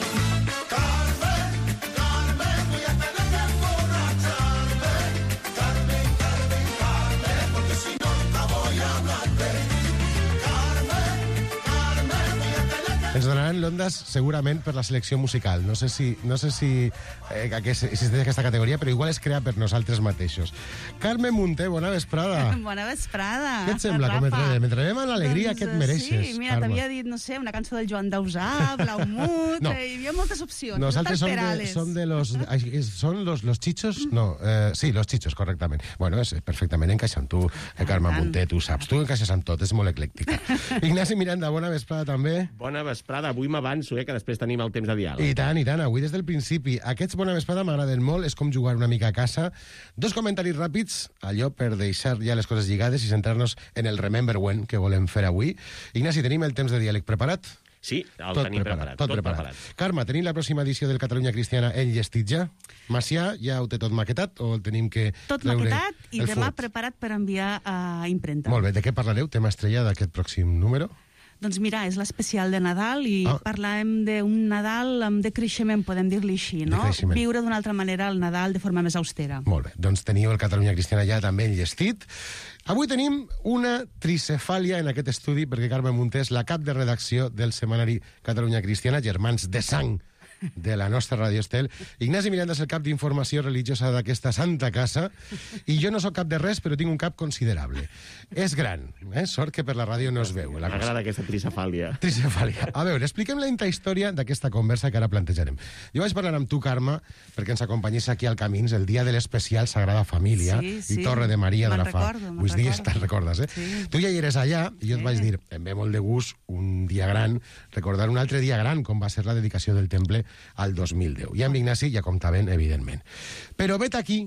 Ens donaran l'Ondas segurament per la selecció musical. No sé si, no sé si eh, existeix aquesta categoria, però igual es crea per nosaltres mateixos. Carme Munté, bona vesprada. Bona vesprada. Què et sembla? Com entrenem en l'alegria doncs, que et mereixes, sí, mira, t'havia dit, no sé, una cançó del Joan Dausà, Blaumut, no. eh, hi havia moltes opcions. Nosaltres som de, som de los... ¿Son los, los chichos? No, eh, sí, los chichos, correctament. Bueno, és perfectament encaixa amb tu, eh, Carme Munté, tu saps. Tu encaixes amb tot, és molt eclèctica. Ignasi Miranda, bona vesprada també. Bona vesprada. Avui m'avanço, eh, que després tenim el temps de diàleg. I tant, i tant, avui des del principi. Aquests bona vesprada m'agraden molt, és com jugar una mica a casa. Dos comentaris ràpids, allò per deixar ja les coses lligades i centrar-nos en el Remember When que volem fer avui. Ignasi, tenim el temps de diàleg preparat? Sí, el tot tenim preparat. preparat. Tot, tot preparat. preparat. Carme, tenim la pròxima edició del Catalunya Cristiana enllestit ja? Macià, ja ho té tot maquetat o el tenim que tot maquetat i demà fort? Preparat per enviar a impremta. Molt bé, de què parlareu? Tema estrella d'aquest pròxim número? Doncs mira, és l'especial de Nadal i ah. parlem d'un Nadal amb decreixement, podem dir-li així, no? Viure d'una altra manera el Nadal de forma més austera. Molt bé, doncs teniu el Catalunya Cristiana ja també enllestit. Avui tenim una tricefàlia en aquest estudi perquè Carme Munté és la cap de redacció del setmanari Catalunya Cristiana, germans de sang de la nostra Ràdio Estel. Ignasi Miranda és el cap d'informació religiosa d'aquesta santa casa i jo no sóc cap de res, però tinc un cap considerable. És gran, eh? Sort que per la ràdio no es veu. M'agrada aquesta tricefàlia. Tricefàlia. A veure, expliquem la intrahistòria d'aquesta conversa que ara plantejarem. Jo vaig parlar amb tu, Carme, perquè ens acompanyés aquí al Camins el dia de l'especial Sagrada Família sí, sí. i Torre de Maria de la Fa. Recordo, Vull dir, te'n recordes, eh? Sí. Tu ja hi eres allà i jo sí. et vaig dir, em ve molt de gust un dia gran, recordar un altre dia gran, com va ser la dedicació del temple al dos mil deu. I amb Ignasi ja comptaven, evidentment. Però vet aquí,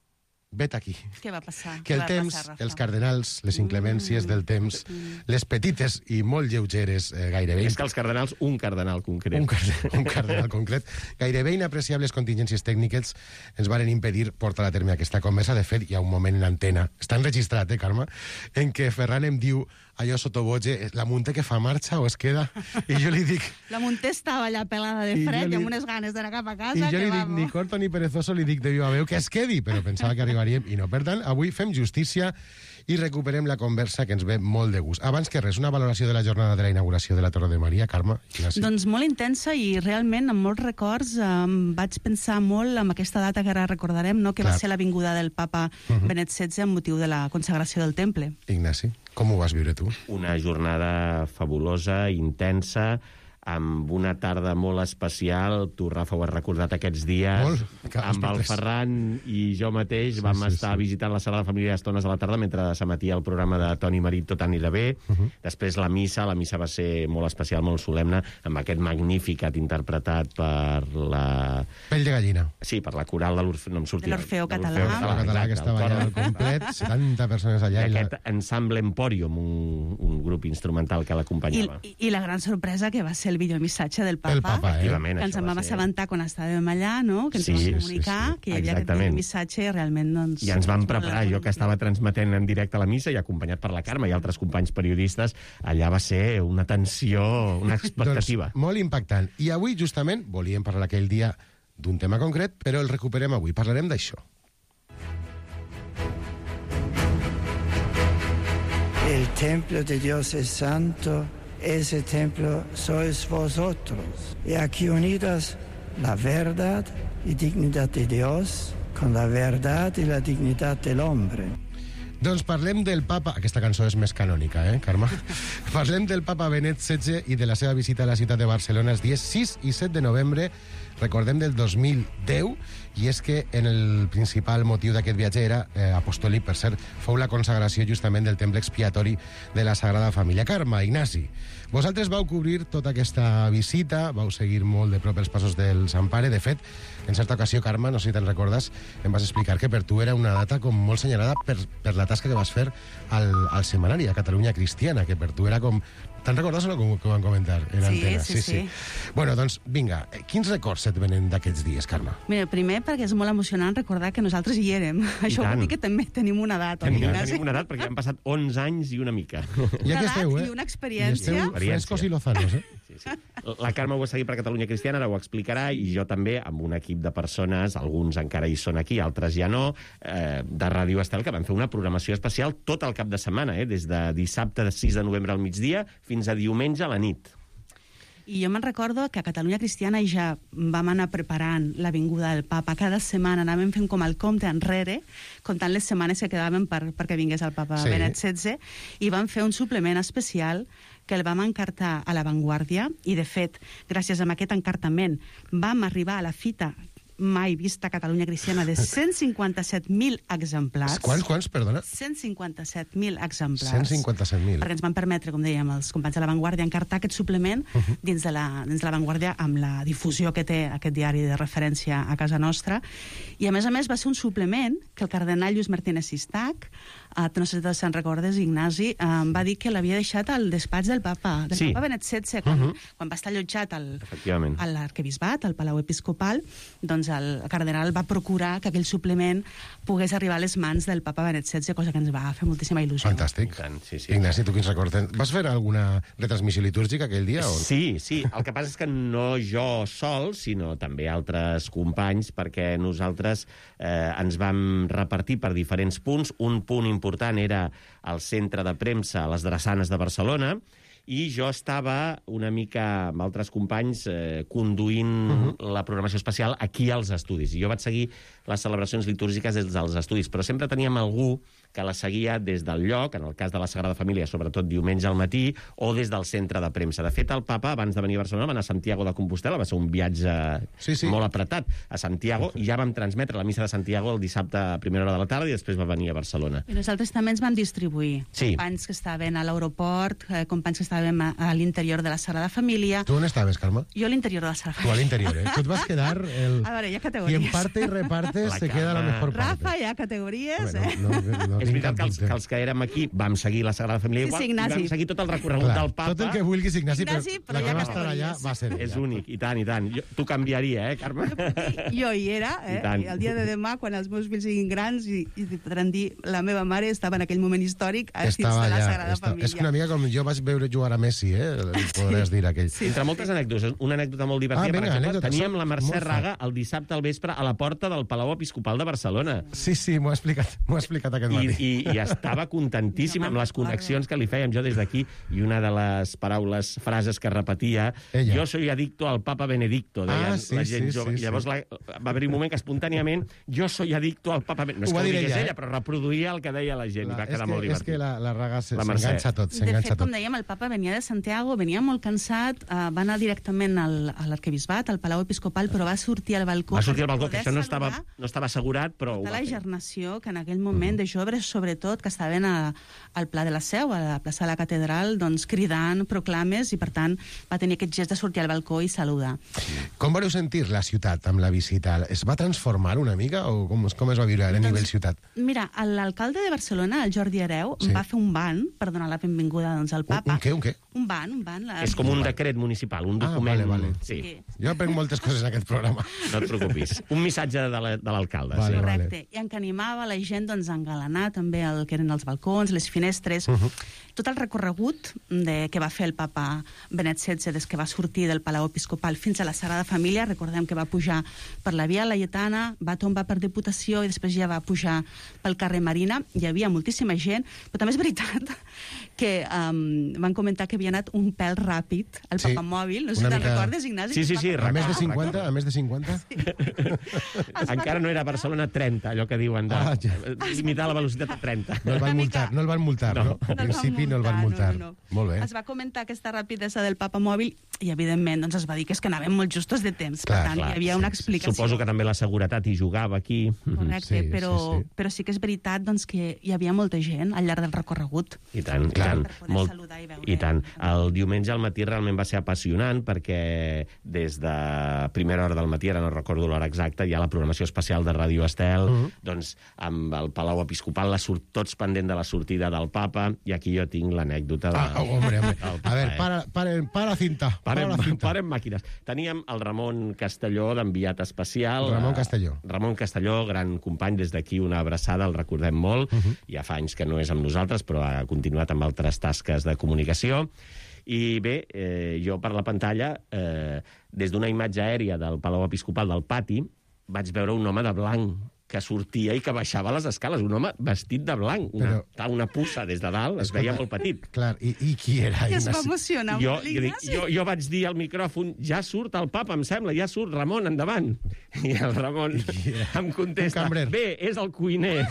vet aquí. Què va passar? Que el temps, passar, els cardenals, les inclemències mm. del temps, mm. les petites i molt lleugeres, eh, gairebé... És que els cardenals, un cardenal concret. Un, cardenal, un cardenal concret. Gairebé inapreciables contingències tècniques ens varen impedir portar a terme aquesta conversa. De fet, hi ha un moment en antena, està enregistrat, eh, Carme, en què Ferran em diu allò sotoboge, la Munté que fa marxa o es queda? I jo li dic... La Munté estava allà pelada de fred i, li... amb unes ganes d'anar cap a casa. I jo que li dic, vamos. ni corto ni perezoso, li dic de viva veu que es quedi, però pensava que arribaríem i no. Per tant, avui fem justícia i recuperem la conversa que ens ve molt de gust. Abans que res, una valoració de la jornada de la inauguració de la Torre de Maria, Carme? Ignasi. Doncs molt intensa i realment amb molts records eh, vaig pensar molt en aquesta data que ara recordarem, no? que Clar. va ser la vinguda del papa uh-huh. Benet setze amb motiu de la consagració del temple. Ignasi, com ho vas viure tu? Una jornada fabulosa, intensa, amb una tarda molt especial. Tu, Rafa, ho has recordat aquests dies. Molt, amb el Ferran i jo mateix sí, vam sí, estar sí. visitant la sala de família estones a la tarda mentre s'emetia el programa de Toni Marit Tot anirà bé. Uh-huh. Després la missa, la missa va ser molt especial, molt solemne, amb aquest magníficat interpretat per la... Pell de gallina. Sí, per la coral de l'Orfeo, no em sortia. L'Orfeo català. L'Orfeo català, que estava allà al complet, setanta persones allà. I aquest la... ensemble Emporium, un, un grup instrumental que l'acompanyava. I, I la gran sorpresa que va ser el videomissatge del papa, el papa eh? que ens en vam assabentar quan estàvem allà, no? Que ens sí, vam comunicar sí, sí. que hi havia Exactament. aquest videomissatge realment, doncs... I ens vam preparar, jo que estava transmetent en directe la missa i acompanyat per la Carme i altres companys periodistes, allà va ser una tensió, una expectativa. Doncs molt impactant. I avui, justament, volíem parlar aquell dia d'un tema concret, però el recuperem avui. Parlarem d'això. El templo de Dios es santo ese templo sois vosotros. Y aquí unidas la verdad y dignidad de Dios con la verdad y la dignidad del hombre. Doncs parlem del papa... Aquesta cançó és més canònica, eh, Carme? Parlem del papa Benet setze i de la seva visita a la ciutat de Barcelona els dies sis i set de novembre, recordem, del dos mil deu, i és que en el principal motiu d'aquest viatge era eh, apostòlic, per cert, fou la consagració justament del temple expiatori de la Sagrada Família. Carme, Ignasi, vosaltres vau cobrir tota aquesta visita, vau seguir molt de prop els passos del Sant Pare. De fet, en certa ocasió, Carme, no sé si te'n recordes, em vas explicar que per tu era una data com molt senyalada per, per la tasca que vas fer al, al setmanari, a Catalunya Cristiana, que per tu era com... Te'n recordes o no, com, com van comentar en sí, antena? Sí, sí, sí. Bueno, doncs, vinga, quins records et venen d'aquests dies, Carme? Mira, primer perquè és molt emocionant recordar que nosaltres hi érem. I Això vol dir que també tenim una data. Tenim, tenim una edat perquè han passat onze anys i una mica. I aquí esteu, eh? I una experiència. I esteu frescos i lozanos, eh? Sí, sí. La Carme ho va seguir per Catalunya Cristiana, ara ho explicarà, i jo també, amb un equip de persones, alguns encara hi són aquí, altres ja no, eh, de Ràdio Estel, que van fer una programació especial tot el cap de setmana, eh, des de dissabte de sis de novembre al migdia fins a diumenge a la nit. I jo me'n recordo que a Catalunya Cristiana ja vam anar preparant la vinguda del papa. Cada setmana anàvem fent com el compte enrere, comptant les setmanes que quedaven per, perquè vingués el papa sí. Benet setze, i vam fer un suplement especial que el vam encartar a La Vanguardia, i de fet, gràcies a aquest encartament, vam arribar a la fita mai vista a Catalunya Cristiana de cent cinquanta-set mil exemplars. Quants, quants, perdona? cent cinquanta-set mil exemplars. cent cinquanta-set mil. Perquè ens van permetre, com dèiem, els companys de La Vanguardia, encartar aquest suplement uh -huh. dins, de la, dins de La Vanguardia amb la difusió que té aquest diari de referència a casa nostra. I, a més a més, va ser un suplement que el cardenal Lluís Martínez Sistac, eh, no sé si te'n recordes, Ignasi, eh, va dir que l'havia deixat al despatx del papa, del sí. papa Benet setze, quan, uh -huh. quan va estar allotjat al, Efectivament. a l'arquebisbat, al Palau Episcopal, doncs el cardenal va procurar que aquell suplement pogués arribar a les mans del papa Benet setze, cosa que ens va fer moltíssima il·lusió. Fantàstic. Tant, sí, sí. Ignasi, tu quins records tens? Vas fer alguna retransmissió litúrgica aquell dia? O? Sí, sí. El que passa és que no jo sol, sinó també altres companys, perquè nosaltres eh, ens vam repartir per diferents punts. Un punt important era el centre de premsa a les Drassanes de Barcelona, i jo estava una mica amb altres companys eh, conduint uh -huh. la programació especial aquí als estudis. I jo vaig seguir les celebracions litúrgiques des dels estudis, però sempre teníem algú que la seguia des del lloc, en el cas de la Sagrada Família, sobretot diumenge al matí, o des del centre de premsa. De fet, el papa, abans de venir a Barcelona, va anar a Santiago de Compostela, va ser un viatge sí, sí. molt apretat a Santiago, i ja vam transmetre la missa de Santiago el dissabte a primera hora de la tarda, i després va venir a Barcelona. I nosaltres també ens vam distribuir. Sí. Companys que estaven a l'aeroport, eh, companys que estaven a, a l'interior de la Sagrada Família. Tu on estaves, Carme? Jo a l'interior de la Sagrada Família. Tu a l'interior, eh? Tu et vas quedar... El... A veure, hi ha categories. Qui en parte i reparte se queda la mejor parte. Rafa, hi ha categories, bueno, eh? No, no, no és veritat que els, que els que érem aquí vam seguir la Sagrada Família sí, igual, sí, i vam seguir tot el recorregut Clar, del papa. Tot el que vulguis, Ignasi, Ignasi però, però la que va estar allà va ser... És únic, i tant, i tant. Jo, tu canviaria, eh, Carme? Jo hi era, eh? I, I el dia de demà, quan els meus fills siguin grans, i, i podran dir, la meva mare estava en aquell moment històric a dins de la allà, Sagrada estava, Família. És una mica com jo vaig veure jugar a Messi, eh? Podràs dir aquell. Sí. Entre moltes anècdotes, una anècdota molt divertida, ah, venga, per exemple, anècdota, teníem la Mercè molt Raga el dissabte al vespre a la porta del Palau Episcopal de Barcelona. Sí, sí, m'ho ha explicat, m'ho ha explicat aquest I, matí. i, I estava contentíssim amb les connexions que li fèiem jo des d'aquí, i una de les paraules, frases que repetia, Ella. jo soy adicto al Papa Benedicto, deien ah, sí, la gent sí, jove. Sí, Llavors sí. la, va haver un moment que espontàniament jo soy adicto al Papa Benedicto. No és ho que ho digués ella, ella, eh? però reproduïa el que deia la gent, la, i va quedar que, molt divertit. És que la, la Raga s'enganxa tot, De s'enganxa fet, tot. com dèiem, el papa venia de Santiago, venia molt cansat, uh, va anar directament al, a l'arquebisbat, al Palau Episcopal, però va sortir al balcó. Va sortir al balcó, que això no estava, no estava assegurat, però... Tota la gernació, que en aquell moment, de joves, sobretot, que estaven a, al Pla de la Seu, a la plaça de la Catedral, doncs cridant proclames, i per tant va tenir aquest gest de sortir al balcó i saludar. Com vareu sentir la ciutat amb la visita? Es va transformar una mica o com, com es va viure a doncs, nivell ciutat? Mira, l'alcalde de Barcelona, el Jordi Hereu, sí. va fer un ban per donar la benvinguda doncs, al papa. Un, un què, un què? Un ban, un ban. La... És com un decret municipal, un document... Ah, vale, vale. Sí. sí. Jo aprenc moltes coses en aquest programa. No et preocupis. Un missatge de l'alcalde. Vale, sí. Correcte. Vale. I en que animava la gent doncs, a engalanar ventana, també el que eren els balcons, les finestres... Uh-huh. Tot el recorregut de, que va fer el papa Benet setze des que va sortir del Palau Episcopal fins a la Sagrada Família, recordem que va pujar per la Via Laietana, va tombar per Diputació i després ja va pujar pel carrer Marina. Hi havia moltíssima gent, però també és veritat que um, van comentar que havia anat un pèl ràpid al Sí, papamòbil. No sé si una te'n mica- recordes, Ignasi? Sí, sí, sí, A més de recordo, cinquanta? A més de cinquanta? Encara no era Barcelona trenta, allò que diuen de Ah, ja. limitar la velocitat a trenta. No el van multar, no el van multar, no? Al principi no el van multar. no, no. Molt bé. Es va comentar aquesta rapidesa del papamòbil i, evidentment, doncs es va dir que és que anàvem molt justos de temps. Per tant, hi havia una explicació. Suposo que també la seguretat hi jugava aquí. Correcte, Sí, però, sí, sí. però sí que és veritat doncs, que hi havia molta gent al llarg del recorregut. I tant, i Clar. tant. Per poder Molt, saludar i veure. I tant. El diumenge al matí realment va ser apassionant perquè des de primera hora del matí, ara no recordo l'hora exacta, hi ha la programació especial de Ràdio Estel, Mhm. doncs amb el Palau Episcopal, la sort, tots pendent de la sortida del papa, i aquí jo tinc l'anècdota de... Ah, hombre, hombre. del A papa, ver, eh? para, para, para cinta. Para Parem, la cinta. parem màquines. Teníem el Ramon Castelló, d'enviat especial. Ramon Eh, Castelló. Ramon Castelló, gran company, des d'aquí una abraçada, el recordem molt. Uh -huh. Ja fa anys que no és amb nosaltres, però ha continuat amb altres tasques de comunicació. I bé, eh, jo per la pantalla, eh, des d'una imatge aèria del Palau Episcopal del pati, vaig veure un home de blanc que sortia i que baixava les escales, un home vestit de blanc, una, Però- una puça des de dalt, es veia molt petit. Clar, i, i qui era? I es va Ignasi? emocionar Jo, molt, jo, dic, l'Ignasi. jo, jo vaig dir al micròfon, ja surt el papa, em sembla, ja surt, Ramon, endavant. I el Ramon em contesta, Un cambrer. bé, és el cuiner.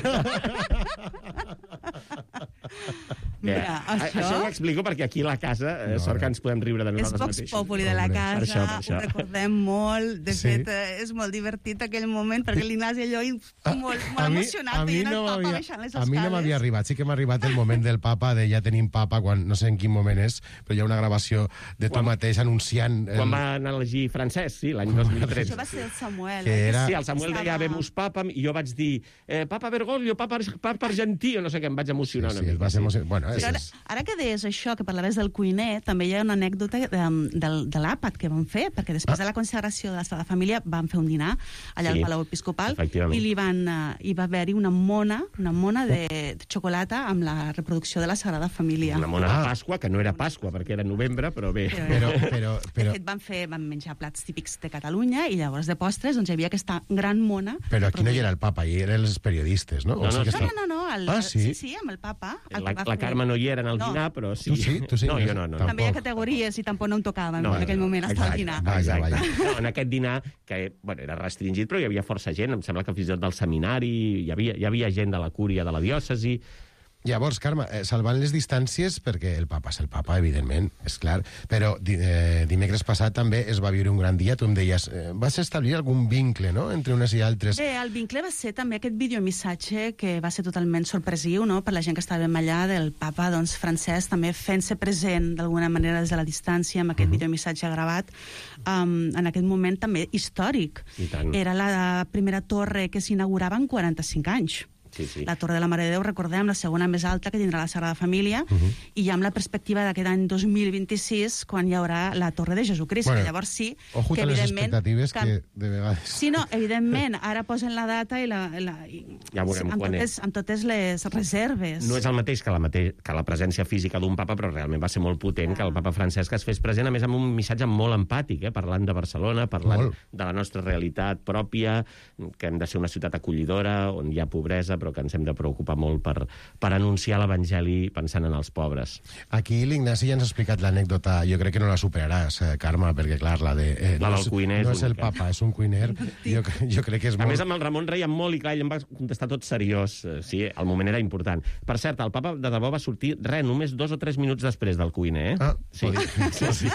Mira, Eh, això- això ho explico perquè aquí a la casa, eh, sort que ens podem riure de És nosaltres Vox mateixos. Populi de la Hombre, casa, per això, per això. ho recordem molt. De Sí. fet, eh, és molt divertit aquell moment, perquè l'Ignasi allò i molt, molt A mi- emocionat, a mi veient el no papa m'havia- baixant les A mi no escales. m'havia arribat. Sí que m'ha arribat el moment del papa, de ja tenim papa, quan no sé en quin moment és, però hi ha una gravació de tu Quan- mateix anunciant... el- Quan van elegir Francesc, sí, l'any dos mil tretze. Això va ser el Samuel. Que eh? era- Sí, el Samuel Estava- deia Vemus Papa, i jo vaig dir eh, Papa Bergoglio, Papa, Papa Argentí, o no sé què, em vaig emocionar Sí, una sí, mica. va ser emocionant. Bueno, és, Però ara, és, ara que deies això, que parlaves del cuiner, també hi ha una anècdota de, del, de l'àpat que van fer, perquè després de la consagració de la Sagrada Família van fer un dinar allà Sí, al Palau Episcopal efectivament. i li van, uh, hi va haver-hi una mona, una mona de, de xocolata amb la reproducció de la Sagrada Família. Una mona de Pasqua, que no era Pasqua, perquè era novembre, però bé. però, però, De però, fet, van, fer, van menjar plats típics de Catalunya i llavors de postres doncs, hi havia aquesta gran mona. però aquí no hi era el papa, hi eren els periodistes, no? No, O sigui no, que No, està- no, no, no el, Ah, sí? sí, sí, amb el papa. El La, que va la fer- Carme no hi era en el No. dinar, però sí. Tu sí? Tu sí? No, jo no, no. Tampoc. També hi ha categories i tampoc no em tocava No, en aquell no, moment estar exacte, al dinar. Vaja, vaja. No, en aquest dinar, que bueno, era restringit, però hi havia força gent, em sembla que fins i tot del seminari, hi havia, hi havia gent de la cúria de la diòcesi. Llavors, Carme, eh, salvant les distàncies, perquè el papa és el papa, evidentment, és clar, però di, eh, dimecres passat també es va viure un gran dia, tu em deies, eh, vas establir algun vincle, no?, entre unes i altres. Bé, el vincle va ser també aquest videomissatge que va ser totalment sorpresiu, no?, per la gent que estàvem allà, del papa, doncs, Francesc, també fent-se present d'alguna manera des de la distància amb aquest uh -huh. videomissatge gravat, um, en aquest moment també històric. I tant. Era la primera torre que s'inaugurava en quaranta-cinc anys. Sí, sí. La Torre de la Mare de Déu, recordem, la segona més alta que tindrà la Sagrada Família, Uh -huh. i amb la perspectiva d'aquest any dos mil vint-i-sis, quan hi haurà la Torre de Jesucrist, Bueno, que llavors sí, Ojo que a les evidentment... expectatives que- que de vegades... Sí, no, evidentment, ara posen la data i, la, la, i Ja veurem amb, quan totes, és. amb totes les reserves. No és el mateix que la, mate que la presència física d'un papa, però realment va ser molt potent que el papa Francesc es fes present, a més amb un missatge molt empàtic, eh? Parlant de Barcelona, parlant Molt. de la nostra realitat pròpia, que hem de ser una ciutat acollidora, on hi ha pobresa, però que ens hem de preocupar molt per, per anunciar l'Evangeli pensant en els pobres. Aquí l'Ignasi ja ens ha explicat l'anècdota, jo crec que no la superaràs, eh, Carme, perquè clar, la de... Eh, La no del és- cuiner és No és el única. papa, és un cuiner. Jo, jo crec que és A molt... més, amb el Ramon reiem molt i clar, ell em va contestar tot seriós. Eh, Sí, el moment era important. Per cert, el papa de debò va sortir, res, només dos o tres minuts després del cuiner, eh? Ah, sí. sí, sí.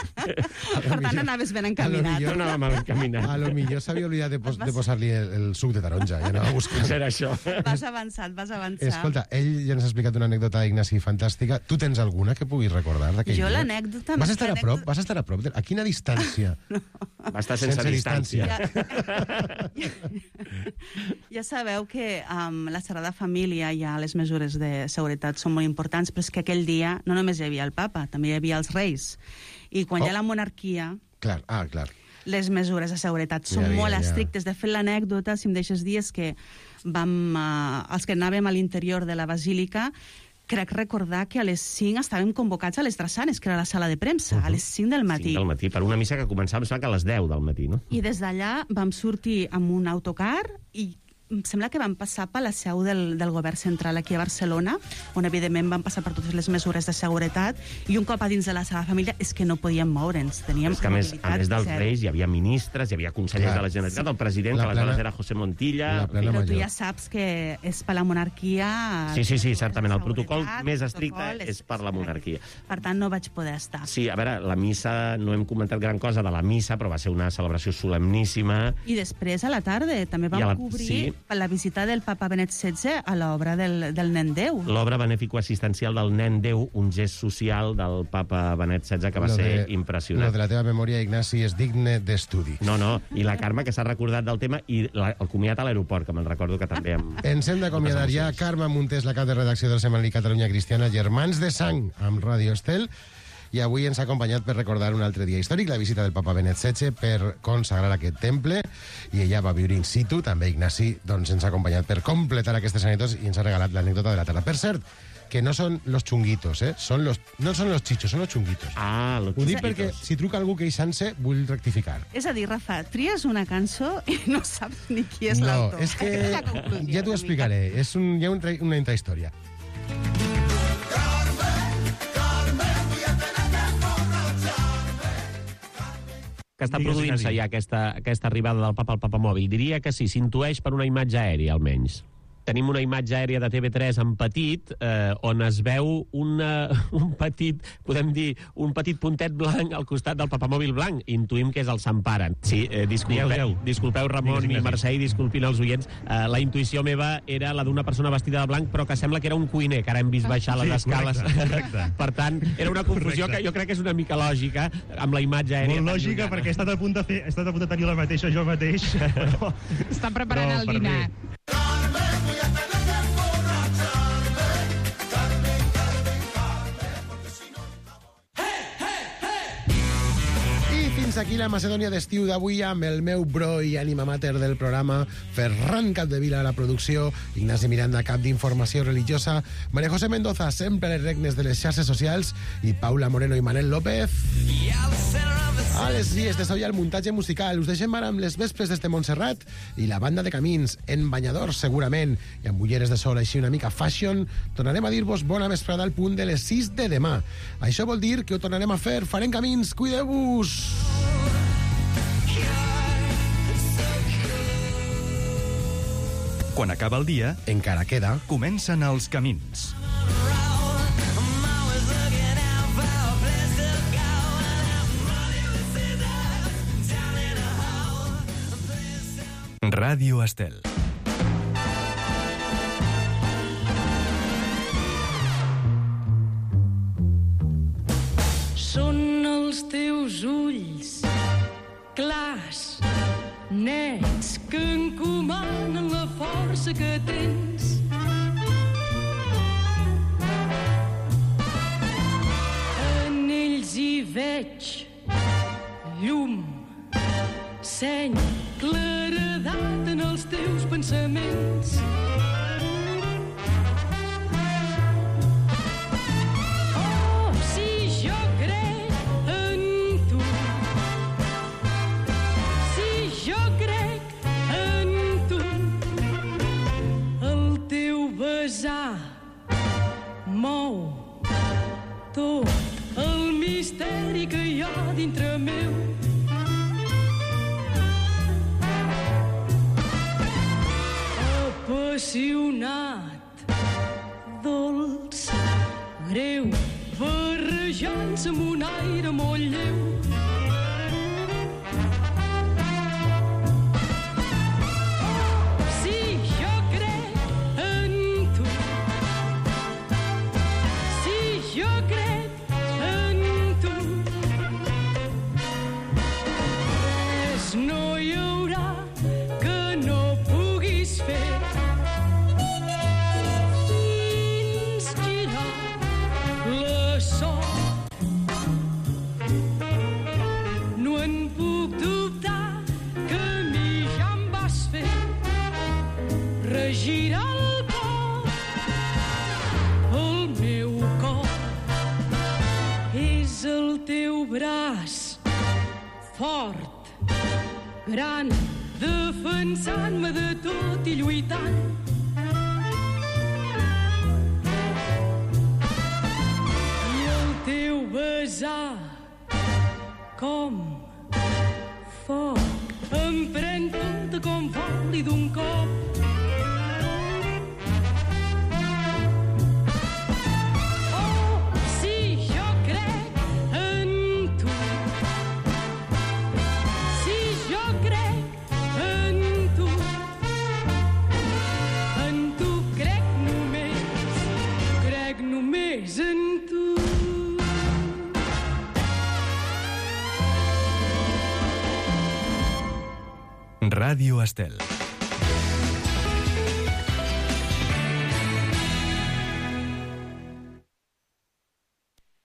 Per tant, anaves ben encaminat. No anava mal encaminat. A lo millor s'havia oblidat de, pos de posar-li el, el suc de taronja, ja anava buscant. Era això. Vas avançat, vas avançar. Escolta, ell ja ens ha explicat una anècdota, Ignasi, fantàstica. Tu tens alguna que puguis recordar d'aquell Jo dia? l'anècdota... Vas estar a l'anècdota- prop? Vas estar a prop? De... A quina distància? No. Va estar sense, Sense distància. distància. Ja sabeu que um, la Sagrada Família ja les mesures de seguretat són molt importants, però és que aquell dia no només hi havia el papa, també hi havia els reis. I quan Oh. hi ha la monarquia, Clar, ah, clar. les mesures de seguretat són Ja, ja, molt ja. estrictes. De fet, l'anècdota, si em deixes dir, és que vam, uh, els que anàvem a l'interior de la basílica, crec recordar que a les cinc estàvem convocats a les drassanes, que era la sala de premsa, uh -huh. a les cinc del matí. cinc del matí, per una missa que començava a les deu del matí, no? I des d'allà vam sortir amb un autocar i em sembla que vam passar per la seu del, del govern central aquí a Barcelona, on evidentment vam passar per totes les mesures de seguretat, i un cop a dins de la Sagrada Família és que no podíem moure'ns, teníem és que a més, a més dels zero. Reis hi havia ministres, hi havia consellers Clar. de la Generalitat, el president, La que aleshores plena- era José Montilla... Però tu ja saps que és per la monarquia... Sí, sí, sí, certament. El protocol seguretat, més el estricte protocol és per la monarquia. Per tant, no vaig poder estar. Sí, a veure, la missa, no hem comentat gran cosa de la missa, però va ser una celebració solemníssima. I després, a la tarda, també I vam a la- cobrir sí. per la visita del papa Benet setze a l'obra del, del nen Déu. L'obra benefico-assistencial del nen Déu, un gest social del papa Benet setze que va Lo ser de- impressionant. Lo de la teva memòria, Ignasi, és digne d'estudi. No, no, i la Carme, que s'ha recordat del tema, i la, el comiat a l'aeroport, que me'n recordo que també... Amb... Ens hem d'acomiadar ja. Carme Muntés, la cap de redacció del setmanari Catalunya Cristiana, Germans de Sang, amb Ràdio Estel, i avui ens ha acompanyat per recordar un altre dia històric, la visita del papa Benet setze per consagrar aquest temple, i ella va viure in situ. També Ignasi doncs, ens ha acompanyat per completar aquestes anècdotes i ens ha regalat l'anècdota de la tarda. Per cert, que no són los chunguitos, eh? Són los, no són los chichos, són los chunguitos. Ah, los Ho dic chunguitos. perquè si truca algú queixant-se, vull rectificar. És a dir, Rafa, tries una cançó i no saps ni qui és No, l'autor. és que Aquesta és la conclusió, ja t'ho una explicaré. És un, hi ha un, tra- una intrahistòria. Que està Digues, produint-se Ignasi. ja aquesta, aquesta arribada del papa al papamòbil. Diria que sí, s'intueix per una imatge aèria, almenys. Tenim una imatge aèria de T V tres en petit, eh, on es veu una, un petit, podem dir, un petit puntet blanc al costat del papamòbil blanc. Intuïm que és el Sant Pare. Sí, eh, disculpeu, Dieu, dieu. disculpeu Ramon Digues, i Ignasi. Mercè, i disculpin els oients. Eh, la intuïció meva era la d'una persona vestida de blanc, però que sembla que era un cuiner, que ara hem vist baixar les Sí, escales. correcte, correcte. Per tant, era una confusió Correcte. que jo crec que és una mica lògica amb la imatge aèria. Molt tan lògica, llunyana. perquè he estat a punt de, fer, he estat a punt de tenir la mateixa jo mateix. Però, Està preparant però el per dinar. bé. I fins aquí la Macedònia d'estiu d'avui amb el meu bro i ànima mater del programa, Ferran Capdevila a la producció, Ignasi Miranda, cap d'informació religiosa, María José Mendoza, sempre a les regnes de les xarxes socials, i Paula Moreno i Manel López. A les dies de soia el muntatge musical. Us deixem ara amb les vespres des de Montserrat i la banda de Camins, en banyadors segurament, i amb ulleres de sol així una mica fashion. Tornarem a dir-vos bona vesprada al punt de les sis de demà. Això vol dir que ho tornarem a fer. Farem Camins, cuideu-vos! Quan acaba el dia, encara queda. Comencen els camins. Ràdio Estel. Són els teus ulls clars, nets, que encomanen la força que tens. En ells hi veig llum, seny, claredat en els teus pensaments. Oh, si jo crec en tu, si jo crec en tu, el teu besar mou tot el misteri que hi ha dintre meu. Apassionat, dolç, greu, barrejant-se amb un aire molt lleu. Oh, si jo crec en tu, si jo crec en tu, res no hi haurà que no puguis fer. Fins girar la sort el teu braç fort, gran, defensant-me de tot i lluitant. I el teu besar com foc, em pren tota com vol i d'un cop. Ràdio Estel.